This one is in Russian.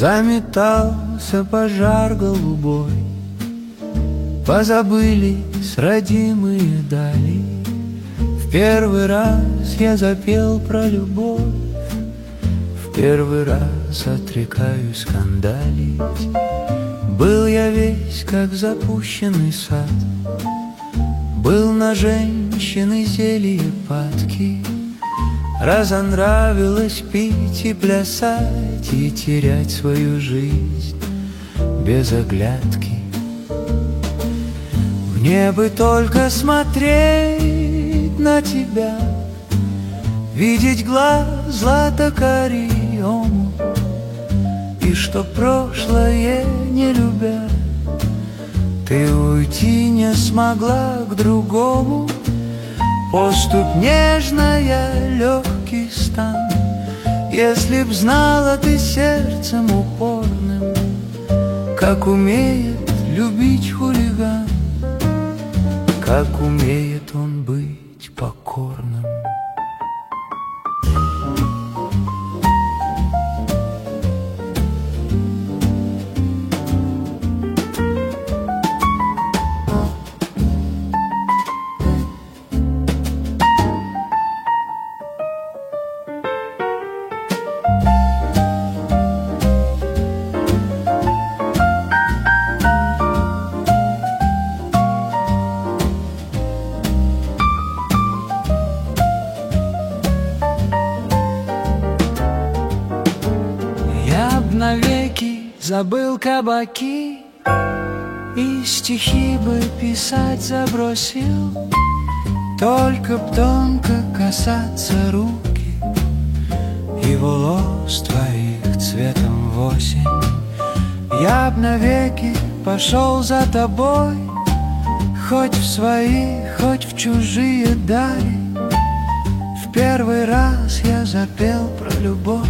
Заметался пожар голубой, позабылись родимые дали. В первый раз я запел про любовь, в первый раз отрекаюсь скандалить. Был я весь, как запущенный сад, был на женщины зелье падки. Разонравилось пить и плясать, и терять свою жизнь без оглядки. Мне бы только смотреть на тебя, видеть глаз злато-карий омут, и что прошлое не любя, ты уйти не смогла к другому. Поступь нежная, легкий стан, если б знала ты сердцем упорным, как умеет любить хулиган, как умеет он быть покорным. Навеки забыл кабаки и стихи бы писать забросил, только б тонко касаться руки и волос твоих цветом в осень. Я б навеки пошел за тобой, хоть в свои, хоть в чужие дали. В первый раз я запел про любовь,